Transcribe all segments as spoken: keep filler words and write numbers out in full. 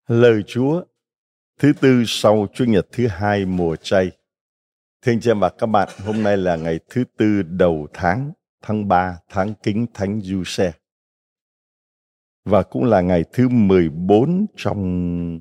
Lời Chúa thứ tư sau Chủ nhật thứ hai mùa chay. Thưa anh chị em và các bạn, hôm nay là ngày thứ tư đầu tháng, tháng ba, tháng Kính Thánh Giuse. Và cũng là ngày thứ mười bốn trong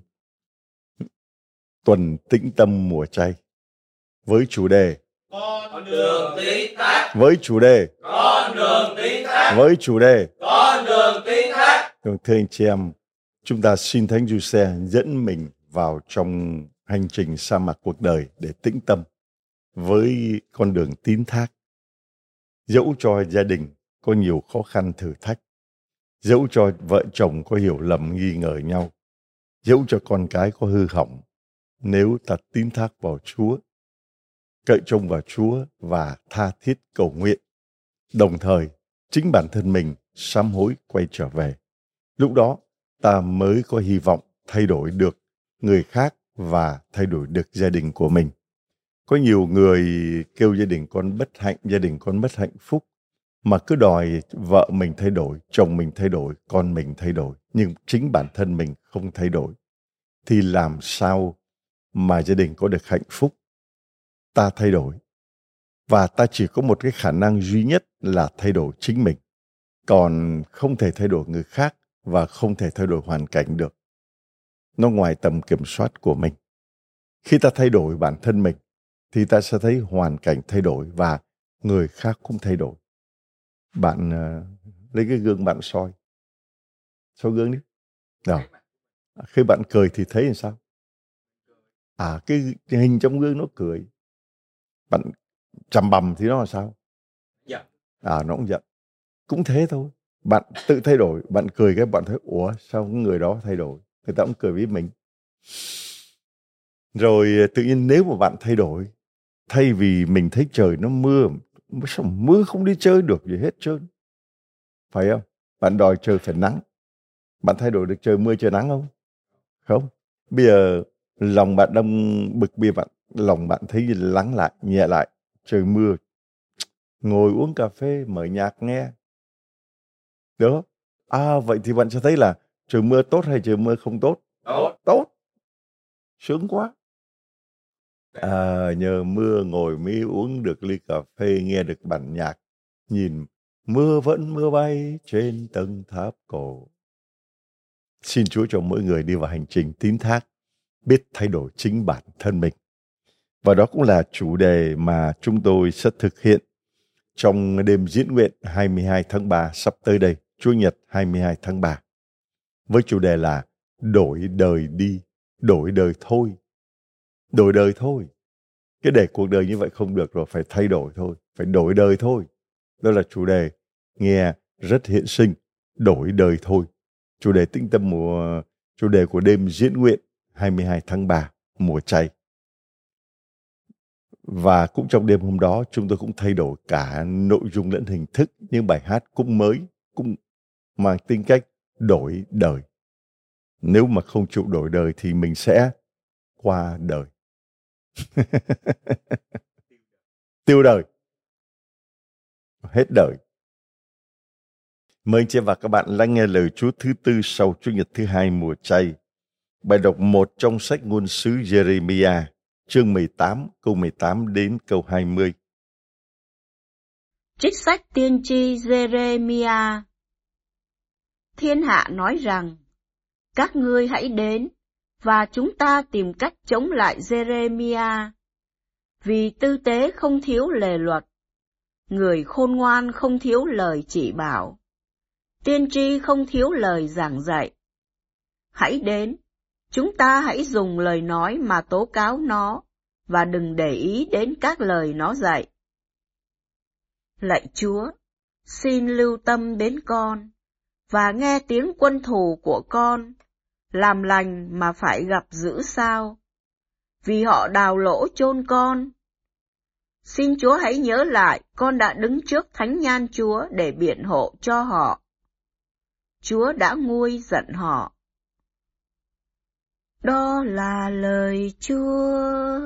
tuần tĩnh tâm mùa chay. Với chủ đề Con đường tín thác. Với chủ đề Con đường tín thác. Với chủ đề Con đường tín thác. Thưa anh chị em, chúng ta xin Thánh Giuse dẫn mình vào trong hành trình sa mạc cuộc đời để tĩnh tâm với con đường tín thác. Dẫu cho gia đình có nhiều khó khăn thử thách, dẫu cho vợ chồng có hiểu lầm nghi ngờ nhau, dẫu cho con cái có hư hỏng, nếu ta tín thác vào Chúa, cậy trông vào Chúa và tha thiết cầu nguyện, đồng thời chính bản thân mình sám hối quay trở về, lúc đó ta mới có hy vọng thay đổi được người khác và thay đổi được gia đình của mình. Có nhiều người kêu gia đình con bất hạnh, gia đình con mất hạnh phúc, mà cứ đòi vợ mình thay đổi, chồng mình thay đổi, con mình thay đổi, nhưng chính bản thân mình không thay đổi. Thì làm sao mà gia đình có được hạnh phúc? Ta thay đổi. Và ta chỉ có một cái khả năng duy nhất là thay đổi chính mình. Còn không thể thay đổi người khác và không thể thay đổi hoàn cảnh được. Nó ngoài tầm kiểm soát của mình. Khi ta thay đổi bản thân mình, thì ta sẽ thấy hoàn cảnh thay đổi và người khác cũng thay đổi. Bạn uh, lấy cái gương bạn soi. Soi gương đi. Nào. Khi bạn cười thì thấy làm sao? À, cái, cái hình trong gương nó cười. Bạn chằm bằm thì nó là sao? Giận. À, nó cũng giận. Cũng thế thôi. Bạn tự thay đổi, bạn cười cái bạn thấy, ủa sao cái người đó thay đổi? Người ta cũng cười với mình. Rồi tự nhiên nếu mà bạn thay đổi, thay vì mình thấy trời nó mưa, sao mưa không đi chơi được gì hết trơn, phải không? Bạn đòi trời phải nắng, bạn thay đổi được trời mưa trời nắng không? Không. Bây giờ lòng bạn đang bực bia, bạn lòng bạn thấy lắng lại, nhẹ lại, trời mưa, ngồi uống cà phê, mở nhạc nghe, được không? À, vậy thì bạn sẽ thấy là trời mưa tốt hay trời mưa không tốt? Tốt. Tốt. Sướng quá. À, nhờ mưa ngồi mới uống được ly cà phê, nghe được bản nhạc, nhìn mưa vẫn mưa bay trên tầng tháp cổ. Xin Chúa cho mỗi người đi vào hành trình tín thác, biết thay đổi chính bản thân mình. Và đó cũng là chủ đề mà chúng tôi sẽ thực hiện trong đêm diễn nguyện hai mươi hai tháng ba sắp tới đây, Chủ nhật hai mươi hai tháng ba. Với chủ đề là đổi đời đi, đổi đời thôi. Đổi đời thôi. Cái để cuộc đời như vậy không được rồi, phải thay đổi thôi, phải đổi đời thôi. Đó là chủ đề nghe rất hiện sinh, đổi đời thôi. Chủ đề tĩnh tâm mùa, chủ đề của đêm diễn nguyện hai mươi hai tháng ba mùa chay. Và cũng trong đêm hôm đó chúng tôi cũng thay đổi cả nội dung lẫn hình thức, nhưng bài hát cũng mới, cũng mang tính cách đổi đời. Nếu mà không chịu đổi đời thì mình sẽ qua đời. Tiêu đời. Hết đời. Mời anh chị và các bạn lắng nghe lời Chúa thứ tư sau Chủ nhật thứ hai mùa chay. Bài đọc một trong sách ngôn sứ Jeremiah, chương mười tám, câu mười tám đến câu hai mươi. Trích sách tiên tri Jeremiah. Thiên hạ nói rằng, các ngươi hãy đến, và chúng ta tìm cách chống lại Jeremiah. Vì tư tế không thiếu lề luật, người khôn ngoan không thiếu lời chỉ bảo, tiên tri không thiếu lời giảng dạy. Hãy đến, chúng ta hãy dùng lời nói mà tố cáo nó, và đừng để ý đến các lời nó dạy. Lạy Chúa, xin lưu tâm đến con, và nghe tiếng quân thù của con, làm lành mà phải gặp dữ sao, vì họ đào lỗ chôn con. Xin Chúa hãy nhớ lại con đã đứng trước thánh nhan Chúa để biện hộ cho họ. Chúa đã nguôi giận họ. Đó là lời Chúa.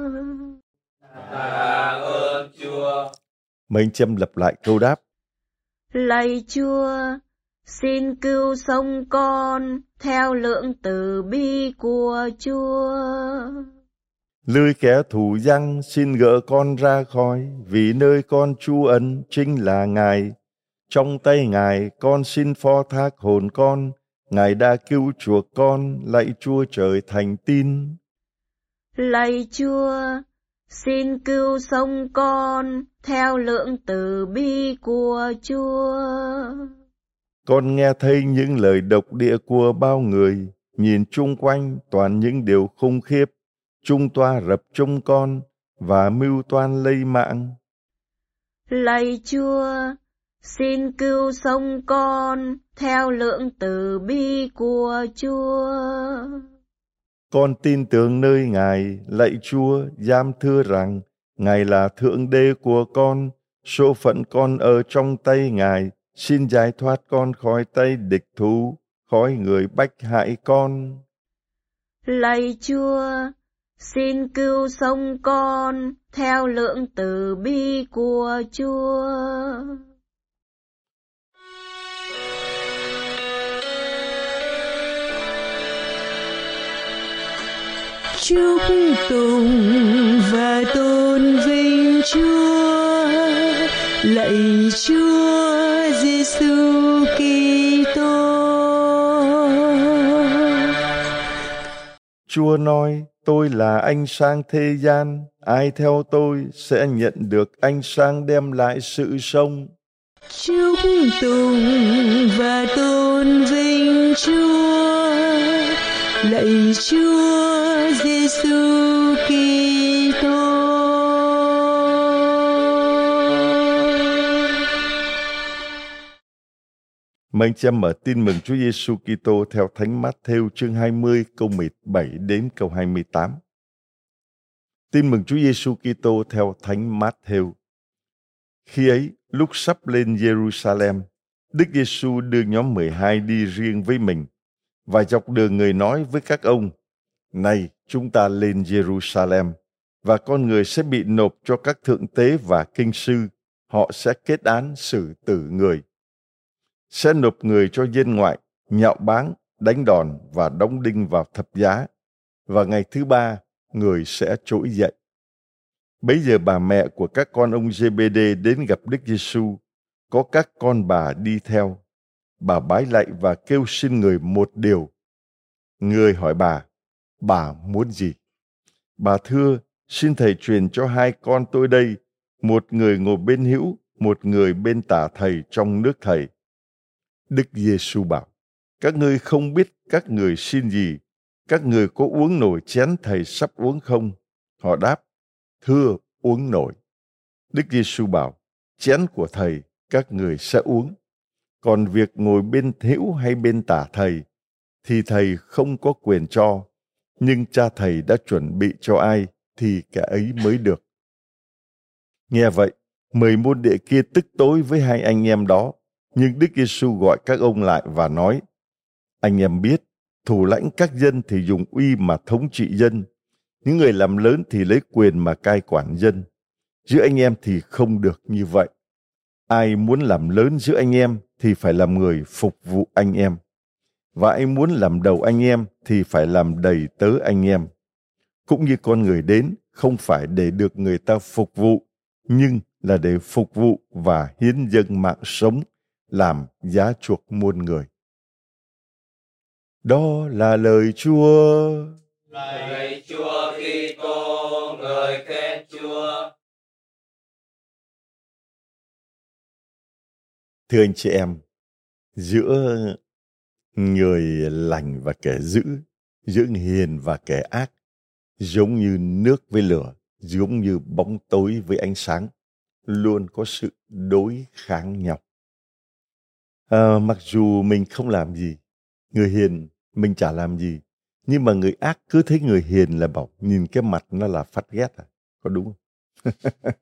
Tạ ơn Chúa. Mời anh chị em lặp lại câu đáp. Lạy Chúa, xin cứu sống con theo lượng từ bi của Chúa. Lưới kẻ thù giăng xin gỡ con ra khỏi, vì nơi con trú ẩn chính là Ngài. Trong tay Ngài con xin phó thác hồn con, Ngài đã cứu chuộc con, lạy Chúa trời thành tín. Lạy Chúa, xin cứu sống con theo lượng từ bi của Chúa. Con nghe thấy những lời độc địa của bao người, nhìn chung quanh toàn những điều khủng khiếp, chung toa rập chung con và mưu toan lấy mạng. Lạy Chúa, xin cứu sống con theo lượng từ bi của Chúa. Con tin tưởng nơi Ngài, lạy Chúa, dám thưa rằng Ngài là Thượng Đế của con, số phận con ở trong tay Ngài, xin giải thoát con khỏi tay địch thú, khỏi người bách hại con. Lạy Chúa, xin cứu sống con theo lượng từ bi của Chúa. Chúc tụng và tôn vinh Chúa, lạy Chúa Giêsu Kitô. Chúa nói, tôi là ánh sáng thế gian, ai theo tôi sẽ nhận được ánh sáng đem lại sự sống. Chúc tụng và tôn vinh Chúa, lạy Chúa Giêsu Kitô. Mời anh chị em mở tin mừng Chúa Giêsu Kitô theo Thánh Mát-thêu chương hai mươi câu mười bảy đến câu hai mươi tám. Tin mừng Chúa Giêsu Kitô theo Thánh Mát-thêu. Khi ấy, lúc sắp lên Giê-ru-sa-lem, Đức Giêsu đưa nhóm mười hai đi riêng với mình, và dọc đường người nói với các ông: Này, chúng ta lên Giê-ru-sa-lem, và con người sẽ bị nộp cho các thượng tế và kinh sư, họ sẽ kết án xử tử người. Sẽ nộp người cho dân ngoại, nhạo báng, đánh đòn và đóng đinh vào thập giá, và ngày thứ ba, người sẽ trỗi dậy. Bấy giờ bà mẹ của các con ông Giê-bê-đê đến gặp Đức Giêsu, có các con bà đi theo. Bà bái lạy và kêu xin người một điều. Người hỏi bà, bà muốn gì? Bà thưa, xin thầy truyền cho hai con tôi đây, một người ngồi bên hữu, một người bên tả thầy trong nước thầy. Đức Giêsu bảo, các ngươi không biết các người xin gì, các người có uống nổi chén thầy sắp uống không? Họ đáp, thưa, uống nổi. Đức Giêsu bảo, chén của thầy các người sẽ uống. Còn việc ngồi bên hữu hay bên tả thầy, thì thầy không có quyền cho, nhưng cha thầy đã chuẩn bị cho ai, thì kẻ ấy mới được. Nghe vậy, mười môn đệ kia tức tối với hai anh em đó, nhưng Đức Giêsu gọi các ông lại và nói, anh em biết, thủ lãnh các dân thì dùng uy mà thống trị dân, những người làm lớn thì lấy quyền mà cai quản dân. Giữa anh em thì không được như vậy. Ai muốn làm lớn giữa anh em thì phải làm người phục vụ anh em. Và ai muốn làm đầu anh em thì phải làm đầy tớ anh em. Cũng như con người đến không phải để được người ta phục vụ, nhưng là để phục vụ và hiến dâng mạng sống, làm giá chuộc muôn người. Đó là lời Chúa. Lạy Chúa Kitô, người khen Chúa. Thưa anh chị em, giữa người lành và kẻ dữ, giữa người hiền và kẻ ác, giống như nước với lửa, giống như bóng tối với ánh sáng, luôn có sự đối kháng nhau. À, mặc dù mình không làm gì, người hiền mình chả làm gì, nhưng mà người ác cứ thấy người hiền là bảo nhìn cái mặt nó là phát ghét à, có đúng không?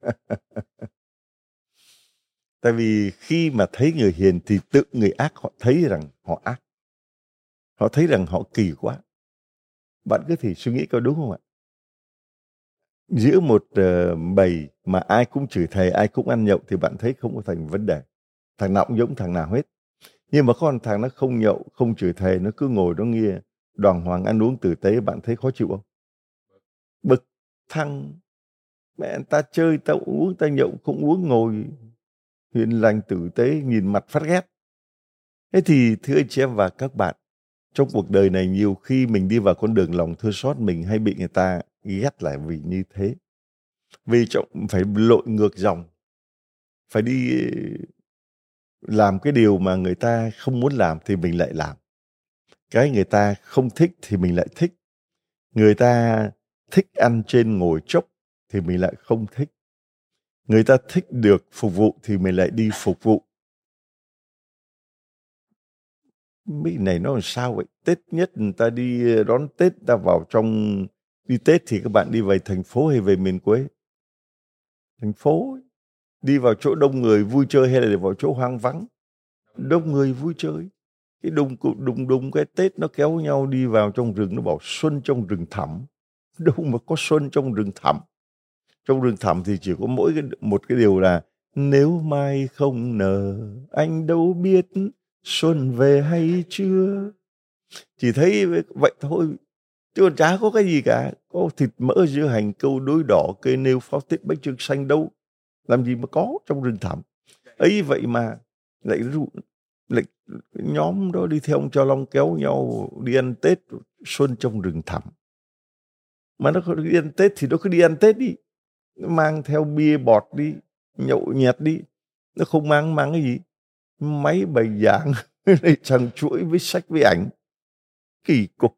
Tại vì khi mà thấy người hiền thì tự người ác họ thấy rằng họ ác. Họ thấy rằng họ kỳ quá. Bạn cứ thử suy nghĩ có đúng không ạ? Giữa một uh, bầy mà ai cũng chửi thầy, ai cũng ăn nhậu thì bạn thấy không có thành vấn đề. Thằng nào cũng giống thằng nào hết. Nhưng mà có một thằng nó không nhậu, không chửi thề, nó cứ ngồi đó nghe đàng hoàng ăn uống tử tế, bạn thấy khó chịu không? Bực. Thằng mẹ ta chơi, ta uống, ta nhậu, không uống, ngồi hiền lành tử tế, nhìn mặt phát ghét. Thế thì thưa anh chị em và các bạn, trong cuộc đời này nhiều khi mình đi vào con đường lòng thương xót, mình hay bị người ta ghét lại vì như thế. Vì trọng phải lội ngược dòng, phải đi làm cái điều mà người ta không muốn làm thì mình lại làm. Cái người ta không thích thì mình lại thích. Người ta thích ăn trên ngồi chốc thì mình lại không thích. Người ta thích được phục vụ thì mình lại đi phục vụ. Mỹ này nó làm sao vậy? Tết nhất người ta đi đón Tết, ta vào trong đi Tết thì các bạn đi về thành phố hay về miền quê? Thành phố ấy. Đi vào chỗ đông người vui chơi hay là vào chỗ hoang vắng? Đông người vui chơi. Cái đùng đùng đùng cái Tết nó kéo nhau đi vào trong rừng, nó bảo xuân trong rừng thẳm. Đâu mà có xuân trong rừng thẳm. Trong rừng thẳm thì chỉ có mỗi cái, một cái điều là nếu mai không nở, anh đâu biết xuân về hay chưa. Chỉ thấy vậy thôi, chứ còn chả có cái gì cả. Có thịt mỡ dưa hành, câu đối đỏ, cây nêu, pháo tết, bánh trưng xanh đâu. Làm gì mà có trong rừng thẳm. Ấy vậy mà lại, lại nhóm đó đi theo ông Cho Long kéo nhau đi ăn Tết xuân trong rừng thẳm. Mà nó đi ăn Tết thì nó cứ đi ăn Tết đi. Nó mang theo bia bọt đi, nhậu nhẹt đi. Nó không mang mang cái gì? Máy bày giảng, trăng chuỗi với sách với ảnh. Kỳ cục.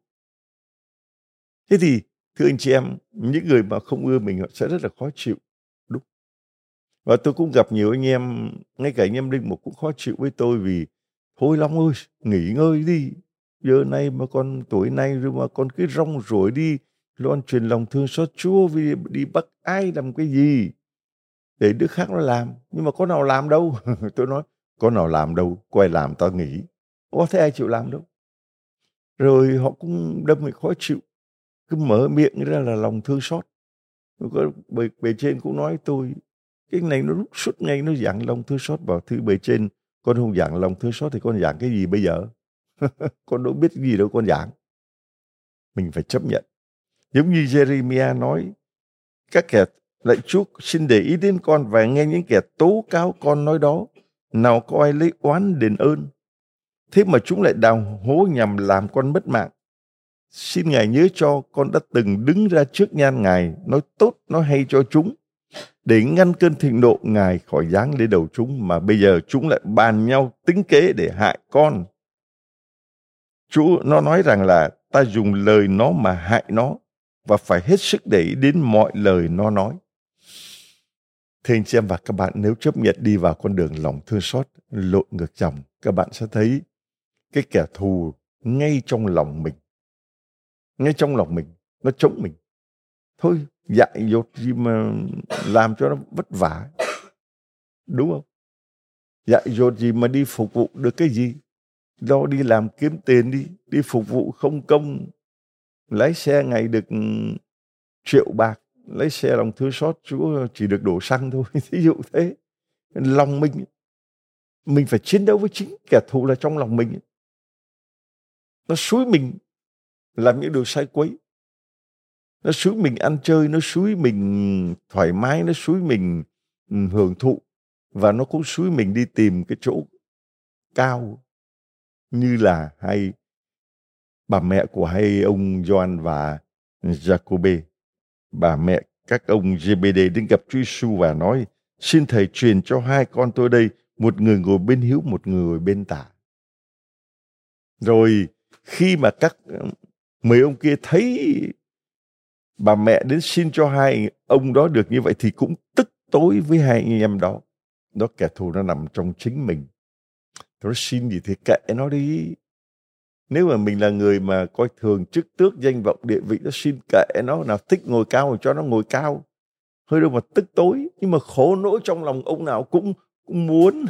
Thế thì thưa anh chị em, những người mà không ưa mình họ sẽ rất là khó chịu. Đúng. Và tôi cũng gặp nhiều anh em, ngay cả anh em Linh Mục cũng khó chịu với tôi vì thôi Long ơi, nghỉ ngơi đi. Giờ này mà con tuổi này rồi mà con cứ rong ruổi đi loan truyền lòng thương xót Chúa vì đi bắt ai làm cái gì để đứa khác nó làm. Nhưng mà có nào làm đâu. Tôi nói có nào làm đâu, có ai làm tao nghỉ. Có thấy ai chịu làm đâu. Rồi họ cũng đâm mình khó chịu, cứ mở miệng ra là lòng thương xót. Bề, bề trên cũng nói tôi cái này nó suốt ngày nó giảng lòng thương xót. Bảo thưa bề trên, con không giảng lòng thương xót thì con giảng cái gì bây giờ? Con đâu biết cái gì đâu con giảng. Mình phải chấp nhận. Giống như Jeremiah nói, các kẻ lạy Chúa xin để ý đến con và nghe những kẻ tố cáo con nói đó. Nào có ai lấy oán đền ơn, thế mà chúng lại đào hố nhằm làm con mất mạng. Xin Ngài nhớ cho con đã từng đứng ra trước nhan Ngài, nói tốt, nói hay cho chúng, để ngăn cơn thịnh nộ Ngài khỏi giáng lên đầu chúng, mà bây giờ chúng lại bàn nhau tính kế để hại con. Chúa nó nói rằng là ta dùng lời nó mà hại nó, và phải hết sức để ý đến mọi lời nó nói. Thưa anh chị em và các bạn, nếu chấp nhận đi vào con đường lòng thương xót, lội ngược dòng, các bạn sẽ thấy cái kẻ thù ngay trong lòng mình. Ngay trong lòng mình, nó chống mình. Thôi, dại dột gì mà làm cho nó vất vả. Đúng không? Dại dột gì mà đi phục vụ được cái gì? Lo đi làm kiếm tiền đi, đi phục vụ không công. Lái xe ngày được triệu bạc, lấy xe lòng thương xót Chúa chỉ được đổ xăng thôi. Thí dụ thế. Lòng mình, mình phải chiến đấu với chính kẻ thù là trong lòng mình. Nó xúi mình làm những điều sai quấy. Nó xúi mình ăn chơi, nó xúi mình thoải mái, nó xúi mình hưởng thụ. Và nó cũng xúi mình đi tìm cái chỗ cao. Như là hai bà mẹ của hai ông Gioan và Giacôbê. Bà mẹ các ông Giê-bê-đê đến gặp Chúa Giêsu và nói: xin Thầy truyền cho hai con tôi đây, một người ngồi bên hữu, một người ngồi bên tả. Rồi khi mà các mấy ông kia thấy bà mẹ đến xin cho hai ông đó được như vậy thì cũng tức tối với hai anh em đó. Đó, kẻ thù nó nằm trong chính mình. Nó xin gì thì kệ nó đi. Nếu mà mình là người mà coi thường chức tước, danh vọng, địa vị, nó xin kệ nó. Nào thích ngồi cao thì cho nó ngồi cao. Hơi đâu mà tức tối. Nhưng mà khổ nỗi trong lòng ông nào cũng, cũng muốn.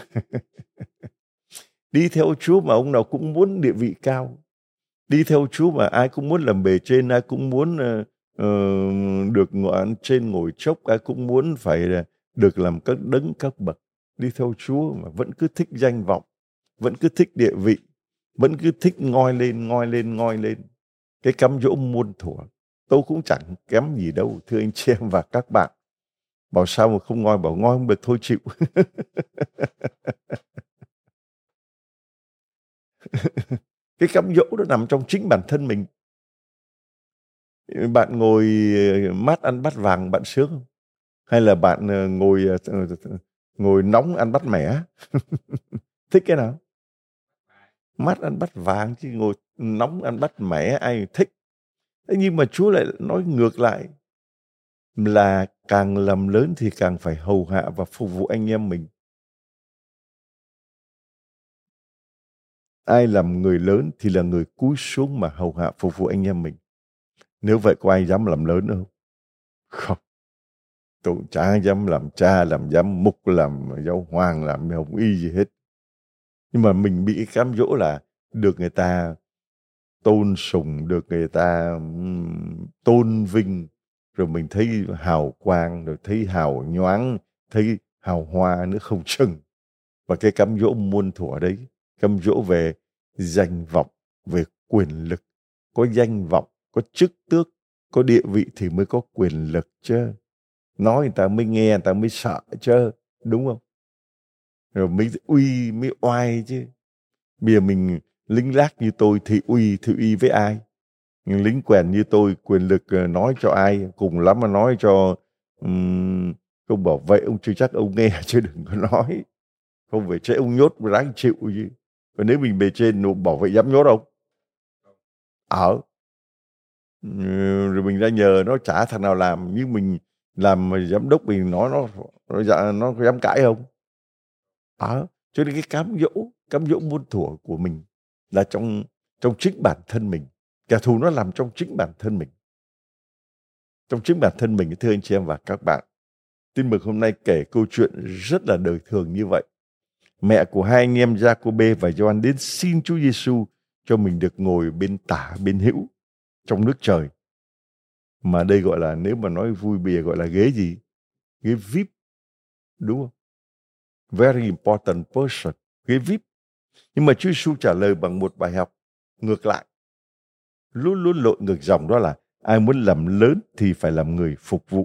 Đi theo Chúa mà ông nào cũng muốn địa vị cao. Đi theo Chúa mà ai cũng muốn làm bề trên, ai cũng muốn uh, uh, được ngồi ăn trên ngồi chốc, ai cũng muốn phải được làm các đấng các bậc. Đi theo Chúa mà vẫn cứ thích danh vọng, vẫn cứ thích địa vị, vẫn cứ thích ngoi lên, ngoi lên, ngoi lên. Cái cám dỗ muôn thuở. Tôi cũng chẳng kém gì đâu, thưa anh chị em và các bạn. Bảo sao mà không ngoi, bảo ngoi không được thôi chịu. Cái cám dỗ đó nằm trong chính bản thân mình. Bạn ngồi mát ăn bát vàng, bạn sướng không? Hay là bạn ngồi ngồi nóng ăn bát mẻ? Thích cái nào? Mát ăn bát vàng, chứ ngồi nóng ăn bát mẻ ai thích. Thế nhưng mà Chúa lại nói ngược lại, là càng làm lớn thì càng phải hầu hạ và phục vụ anh em mình. Ai làm người lớn thì là người cúi xuống mà hầu hạ phục vụ anh em mình. Nếu vậy có ai dám làm lớn đâu? Không. Tôi chả dám làm cha, làm giám mục, làm giáo hoàng, làm hồng y gì hết. Nhưng mà mình bị cái cám dỗ là được người ta tôn sùng, được người ta um, tôn vinh, rồi mình thấy hào quang, rồi thấy hào nhoáng, thấy hào hoa nữa không chừng. Và cái cám dỗ muôn thuở đấy, cám dỗ về danh vọng, về quyền lực. Có danh vọng, có chức tước, có địa vị thì mới có quyền lực chứ. Nói người ta mới nghe, người ta mới sợ chứ, đúng không? Rồi mới uy, mới oai chứ. Bây giờ mình lính lác như tôi thì uy, thì uy với ai? Lính quèn như tôi, quyền lực nói cho ai? Cùng lắm mà nói cho um, ông bảo vệ, ông chưa chắc ông nghe chứ đừng có nói. Không phải chế ông nhốt ráng chịu chứ. Và nếu mình bề trên bảo vệ dám nhốt ông? Ở. Rồi mình ra nhờ nó chả thằng nào làm, nhưng mình làm giám đốc mình nói nó nó, nó, nó có dám cãi không? Ở. Cho nên cái cám dỗ, cám dỗ muôn thuở của mình là trong, trong chính bản thân mình. Kẻ thù nó làm trong chính bản thân mình. Trong chính bản thân mình, thưa anh chị em và các bạn. Tin mừng hôm nay kể câu chuyện rất là đời thường như vậy. Mẹ của hai anh em Giacôbê và Gioan đến xin Chúa Giêsu cho mình được ngồi bên tả, bên hữu trong nước trời. Mà đây gọi là, nếu mà nói vui bìa gọi là ghế gì? Ghế vi ai pi, đúng không? Very important person, ghế vi ai pi. Nhưng mà Chúa Giêsu trả lời bằng một bài học ngược lại. Luôn luôn lội ngược dòng, đó là ai muốn làm lớn thì phải làm người phục vụ.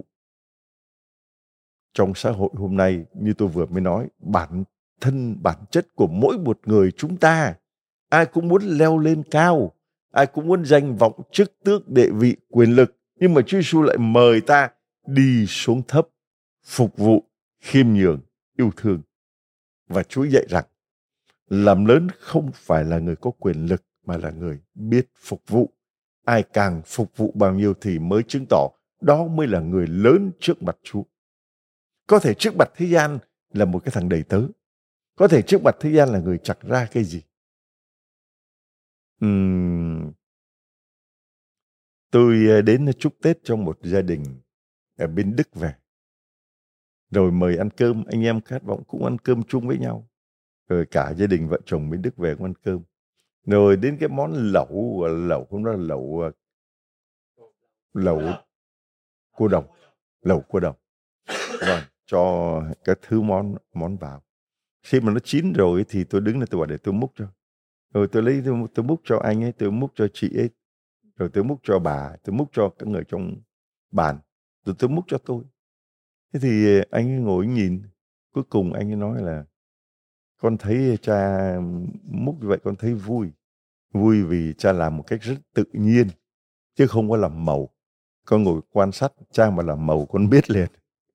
Trong xã hội hôm nay, như tôi vừa mới nói, bản thân, bản chất của mỗi một người chúng ta, ai cũng muốn leo lên cao, ai cũng muốn danh vọng, chức tước, địa vị, quyền lực. Nhưng mà Chúa Giêsu lại mời ta đi xuống thấp, phục vụ, khiêm nhường, yêu thương. Và Chúa dạy rằng, làm lớn không phải là người có quyền lực, mà là người biết phục vụ. Ai càng phục vụ bao nhiêu thì mới chứng tỏ đó mới là người lớn trước mặt Chúa. Có thể trước mặt thế gian là một cái thằng đầy tớ. Có thể trước mặt thế gian là người chặt ra cái gì. Uhm, tôi đến chúc Tết trong một gia đình ở bên Đức về. Rồi mời ăn cơm, anh em khát vọng cũng ăn cơm chung với nhau. Rồi cả gia đình vợ chồng bên Đức về cũng ăn cơm. Rồi đến cái món lẩu, lẩu không đó là lẩu, lẩu cua đồng, lẩu cua đồng. Vâng, cho các thứ món món vào. Khi mà nó chín rồi thì tôi đứng lên tôi bảo để tôi múc cho. Rồi tôi lấy tôi, tôi múc cho anh ấy, tôi múc cho chị ấy. Rồi tôi múc cho bà, tôi múc cho các người trong bàn. Rồi tôi múc cho tôi. Thế thì anh ấy ngồi nhìn. Cuối cùng anh ấy nói là con thấy cha múc như vậy con thấy vui. Vui vì cha làm một cách rất tự nhiên, chứ không có làm màu. Con ngồi quan sát, cha mà làm màu con biết liền.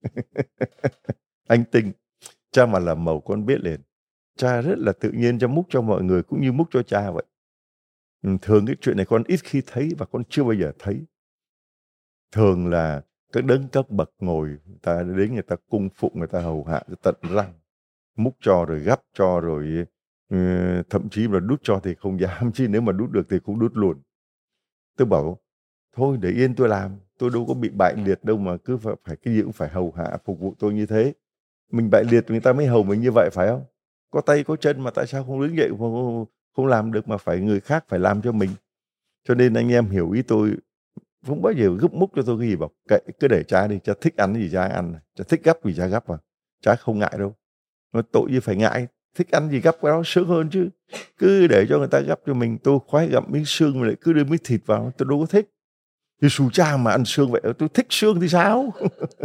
Anh Tinh, cha mà làm màu con biết liền. Cha rất là tự nhiên, cha múc cho mọi người cũng như múc cho cha vậy. Thường cái chuyện này con ít khi thấy và con chưa bao giờ thấy. Thường là các đấng cấp bậc ngồi, người ta đến người ta cung phụng, người ta hầu hạ tận răng. Múc cho rồi gắp cho rồi uh, thậm chí là đút cho thì không dám, chứ nếu mà đút được thì cũng đút luôn. Tôi bảo thôi để yên tôi làm, tôi đâu có bị bại liệt đâu mà cứ phải, phải cái gì cũng phải hầu hạ phục vụ tôi như thế. Mình bại liệt người ta mới hầu mình như vậy phải không? Có tay có chân mà tại sao không đứng dậy, không, không làm được mà phải người khác phải làm cho mình. Cho nên anh em hiểu ý tôi, không bao giờ gấp múc cho tôi cái gì, bảo kệ cứ để cha đi, cha thích ăn gì cha ăn, cha thích gắp gì cha gắp vào, cha không ngại đâu. Mà tội gì phải ngại, thích ăn gì gắp cái đó sướng hơn chứ. Cứ để cho người ta gắp cho mình, tôi khoái gặm miếng xương mà lại cứ đưa miếng thịt vào, tôi đâu có thích. Thì xù cha mà ăn xương vậy, tôi thích xương thì sao?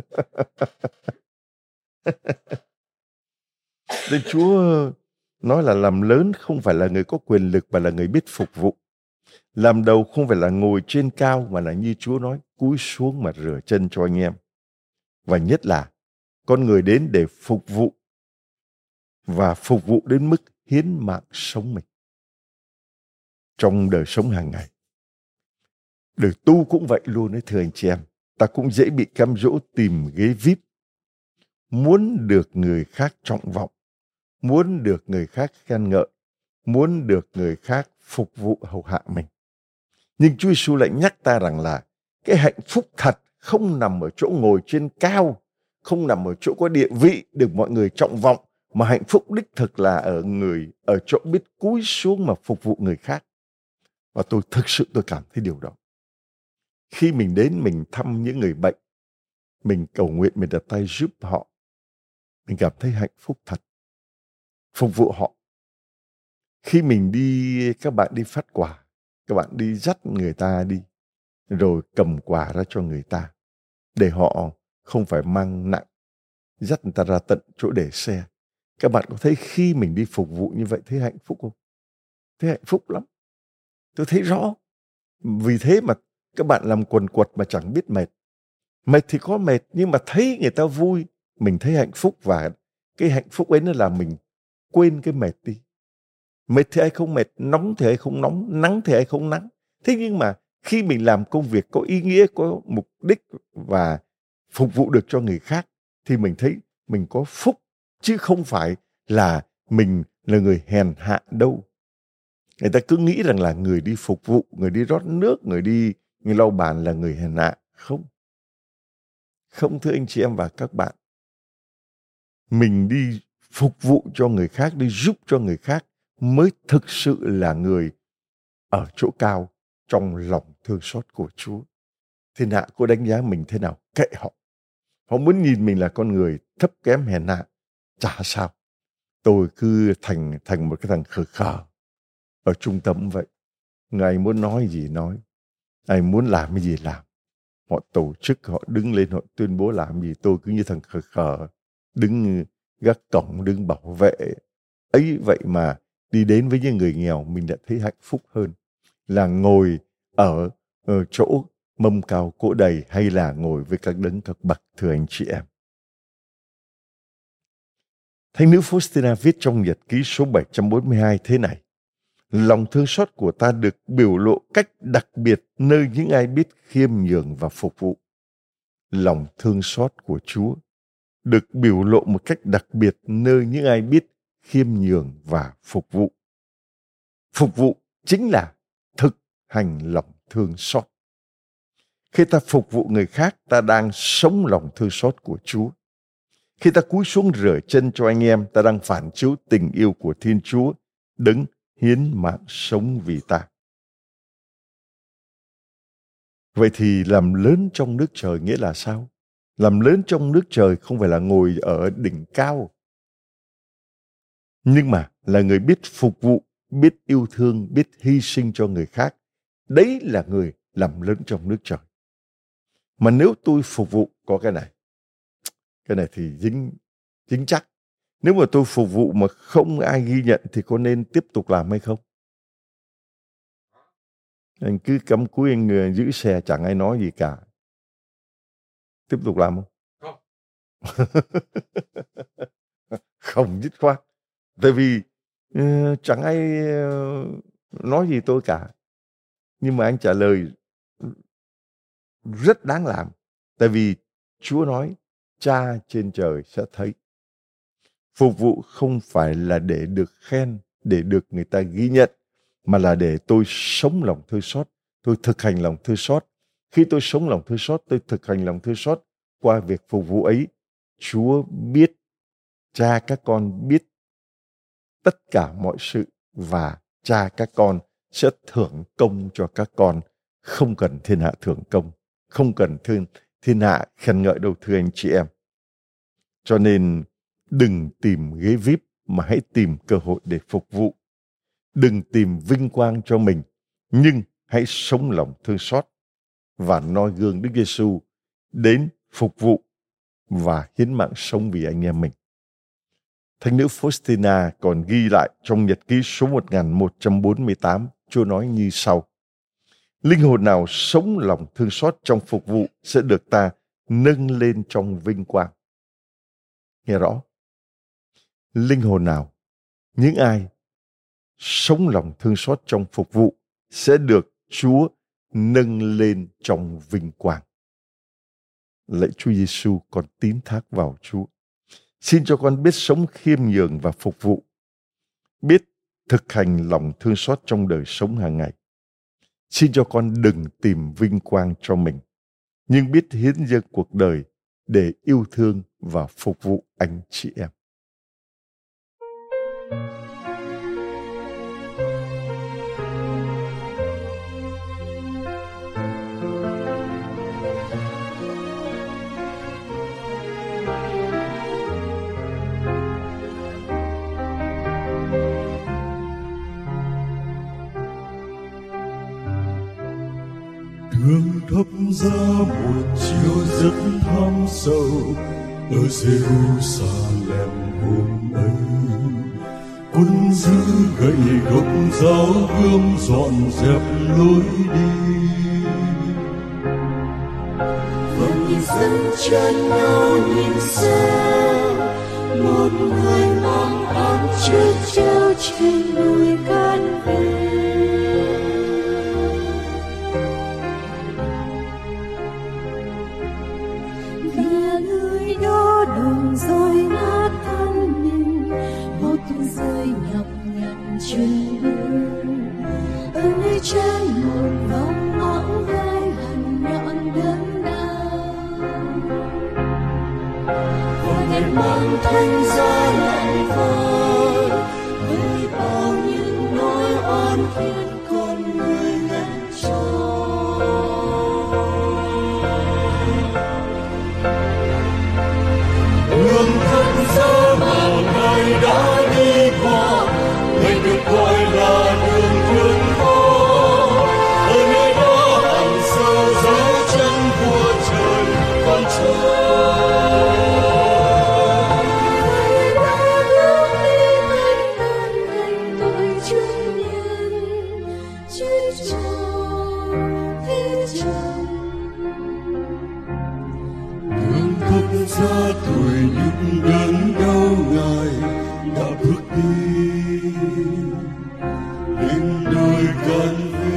Nên Chúa nói là làm lớn không phải là người có quyền lực mà là người biết phục vụ. Làm đầu không phải là ngồi trên cao mà là như Chúa nói, cúi xuống mà rửa chân cho anh em. Và nhất là con người đến để phục vụ và phục vụ đến mức hiến mạng sống mình trong đời sống hàng ngày. Đời tu cũng vậy luôn đấy thưa anh chị em. Ta cũng dễ bị cám dỗ tìm ghế vi ai pi, muốn được người khác trọng vọng, muốn được người khác khen ngợi, muốn được người khác phục vụ hầu hạ mình. Nhưng Chúa Giêsu lại nhắc ta rằng là cái hạnh phúc thật không nằm ở chỗ ngồi trên cao, không nằm ở chỗ có địa vị được mọi người trọng vọng, mà hạnh phúc đích thực là ở người ở chỗ biết cúi xuống mà phục vụ người khác. Và tôi thực sự tôi cảm thấy điều đó. Khi mình đến mình thăm những người bệnh, mình cầu nguyện, mình đặt tay giúp họ, mình cảm thấy hạnh phúc thật. Phục vụ họ. Khi mình đi, các bạn đi phát quà, các bạn đi dắt người ta đi, rồi cầm quà ra cho người ta, để họ không phải mang nặng, dắt người ta ra tận chỗ để xe. Các bạn có thấy khi mình đi phục vụ như vậy thấy hạnh phúc không? Thấy hạnh phúc lắm. Tôi thấy rõ. Vì thế mà các bạn làm quần quật mà chẳng biết mệt. Mệt thì có mệt, nhưng mà thấy người ta vui, mình thấy hạnh phúc, và cái hạnh phúc ấy nó làm mình quên cái mệt đi. Mệt thì ai không mệt, nóng thì ai không nóng, nắng thì ai không nắng. Thế nhưng mà khi mình làm công việc có ý nghĩa, có mục đích và phục vụ được cho người khác, thì mình thấy mình có phúc, chứ không phải là mình là người hèn hạ đâu. Người ta cứ nghĩ rằng là người đi phục vụ, người đi rót nước, người đi người lau bàn là người hèn hạ. Không. Không thưa anh chị em và các bạn. Mình đi phục vụ cho người khác, đi giúp cho người khác mới thực sự là người ở chỗ cao trong lòng thương xót của Chúa. Thiên hạ có đánh giá mình thế nào? Kệ họ. Họ muốn nhìn mình là con người thấp kém hèn hạ. Chả sao. Tôi cứ thành thành một cái thằng khờ khờ ở trung tâm vậy. Người muốn nói gì nói, ai muốn làm cái gì làm. Họ tổ chức, họ đứng lên, họ tuyên bố làm gì, tôi cứ như thằng khờ khờ, đứng gác cổng, đứng bảo vệ. Ấy vậy mà đi đến với những người nghèo, mình đã thấy hạnh phúc hơn là ngồi ở, ở chỗ mâm cao cỗ đầy, hay là ngồi với các đấng các bậc, thưa anh chị em. Thánh nữ Faustina viết trong nhật ký số bảy trăm bốn mươi hai thế này: lòng thương xót của ta được biểu lộ cách đặc biệt nơi những ai biết khiêm nhường và phục vụ. Lòng thương xót của Chúa được biểu lộ một cách đặc biệt nơi những ai biết khiêm nhường và phục vụ. Phục vụ chính là thực hành lòng thương xót. Khi ta phục vụ người khác, ta đang sống lòng thương xót của Chúa. Khi ta cúi xuống rửa chân cho anh em, ta đang phản chiếu tình yêu của Thiên Chúa, đấng hiến mạng sống vì ta. Vậy thì làm lớn trong nước trời nghĩa là sao? Làm lớn trong nước trời không phải là ngồi ở đỉnh cao, nhưng mà là người biết phục vụ, biết yêu thương, biết hy sinh cho người khác. Đấy là người làm lớn trong nước trời. Mà nếu tôi phục vụ có cái này, cái này thì dính, dính chắc. Nếu mà tôi phục vụ mà không ai ghi nhận thì có nên tiếp tục làm hay không? Anh cứ cắm cúi anh giữ xe chẳng ai nói gì cả. Tiếp tục làm không? Không. Không dứt khoát. Tại vì uh, chẳng ai uh, nói gì tôi cả. Nhưng mà anh trả lời rất đáng làm. Tại vì Chúa nói Cha trên trời sẽ thấy. Phục vụ không phải là để được khen, để được người ta ghi nhận, mà là để tôi sống lòng thương xót, tôi thực hành lòng thương xót. Khi tôi sống lòng thương xót, tôi thực hành lòng thương xót qua việc phục vụ ấy. Chúa biết, Cha các con biết tất cả mọi sự, và Cha các con sẽ thưởng công cho các con. Không cần thiên hạ thưởng công, không cần thiên, thiên hạ khen ngợi đâu thưa anh chị em. Cho nên đừng tìm ghế vi ai pi mà hãy tìm cơ hội để phục vụ. Đừng tìm vinh quang cho mình, nhưng hãy sống lòng thương xót và noi gương Đức Giêsu đến phục vụ và hiến mạng sống vì anh em mình. Thánh nữ Faustina còn ghi lại trong nhật ký số một nghìn một trăm bốn mươi tám, Chúa nói như sau: linh hồn nào sống lòng thương xót trong phục vụ sẽ được ta nâng lên trong vinh quang. Nghe rõ, linh hồn nào, những ai sống lòng thương xót trong phục vụ sẽ được Chúa nâng lên trong vinh quang. Lạy Chúa Giêsu, con tín thác vào Chúa. Xin cho con biết sống khiêm nhường và phục vụ, biết thực hành lòng thương xót trong đời sống hàng ngày. Xin cho con đừng tìm vinh quang cho mình, nhưng biết hiến dâng cuộc đời để yêu thương và phục vụ anh chị em. Hương thấp ra một chiều rất thắm sâu ở Jerusalem hôm ấy. Quân giữ gậy gộc giáo gươm dọn dẹp lối đi. Và nhìn dân chân nhau nhìn xem một người mang án chết treo trên đồi can về. Rồi nát thân mình, một tiếng rơi nhọc nhằn truyền đến. Ở nơi trên một vòng mõng gai hằn nhọn đớn đau. Và đèn mang thanh ra lặng vơi, với bao những nỗi oan khiến con người gánh trôi. Hương thân giá mà Ngài đã đi qua, người được gọi là đường vượt khó. Ở nơi đó hằng sơ dấu chân của trời con trời. Ngài đã bước đi thanh thản gánh tội chung nhân, chết cho thế trần. Hương thân giá tuổi những đớn đau Ngài đã bước đi đến nơi can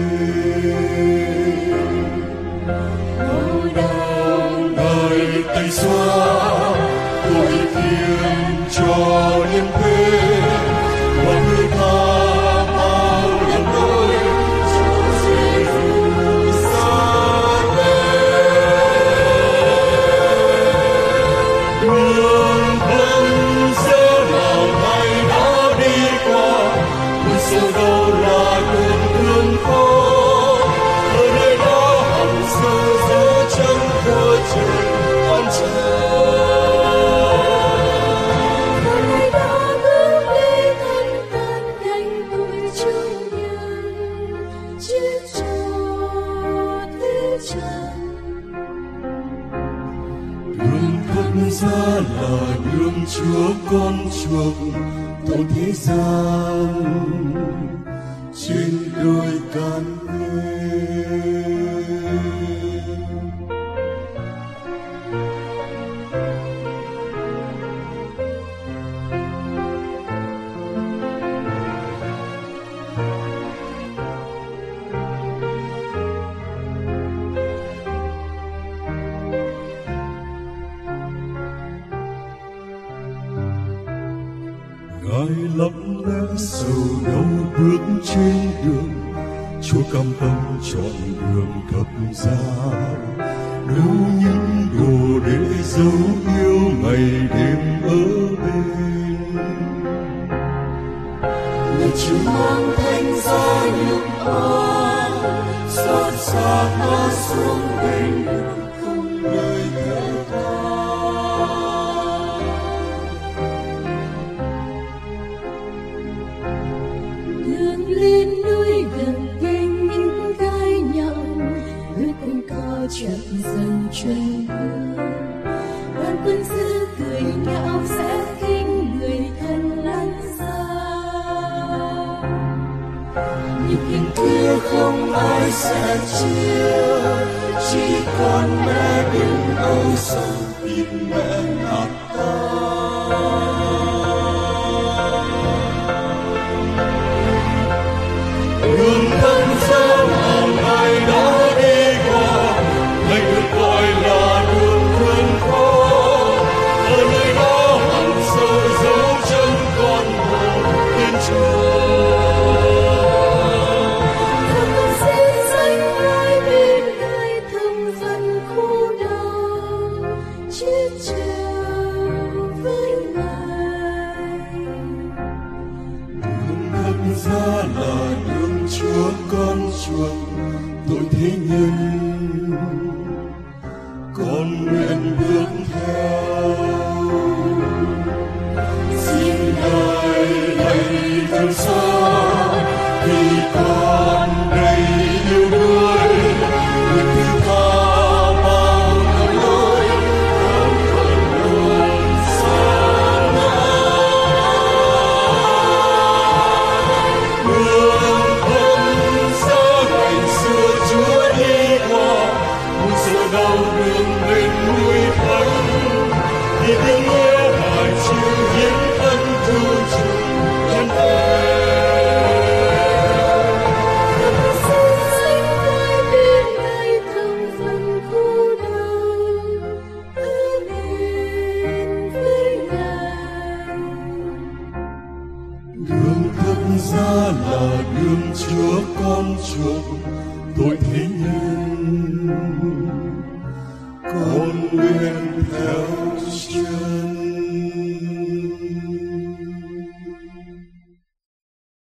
về. Đau đau Ngài tay xóa tội thiên cho niềm quên, và người tha bao nhận lỗi cho Giêsu xa về. Hương thân giá mà Ngài đã đi qua, buồn sâu đau là đường thương khó. Ở nơi đó hằng sơ dấu chân của trời con trời. Và Ngài đã bước đi thanh thản gánh tội chung nhân, chết cho thế trần. Đường thập giá là đường Chúa con chuộc tội thế gian trên đôi can về. Ngài lặng lẽ sầu đau bước trên đường, Chúa cam tâm chọn đường thập giá. Đâu những đồ để dấu yêu ngày đêm ở bên. Người Chúa mang thanh giá nhục oan, xót xa ta xuống bên đường không nơi theo ta. quanh co chậm dần chuyển hướng. Đoàn quân sư cười nhạo sẽ khinh người thân lánh xa. Những hình kia không ai sẽ chia, chỉ còn mẹ đứng âu sầu tìm mẹ nạt ta. Đường thân xa mà Ngài đã đi qua, Ngài được gọi là đường vươn khó. Ở nơi đó hằng sâu dấu chân con hồn Thiên Chúa. Và con xin danh Ngài bên Ngài thầm phận khổ đau, chết trao với Ngài. Đường thân ra là đường Chúa con chuộc tội thế nhân, con nguyện bước theo. Xin Ngài hãy thương xót vì con đầy yêu đuối, nguyện thứ tha bao tội lỗi, con vẫn luôn xa ngã. Đường thân xa ngày xưa Chúa đi qua, buồn sợ đau đường lên núi thánh, vì tình yêu Ngài chịu hiến thân thương chúng nhân thế. Xin danh Ngài bên Ngài thầm phận khổ đau, ở bên với Ngài. Đường thật ra là đường Chúa con chuộc tội thế nhân, con nguyện theo Chúa.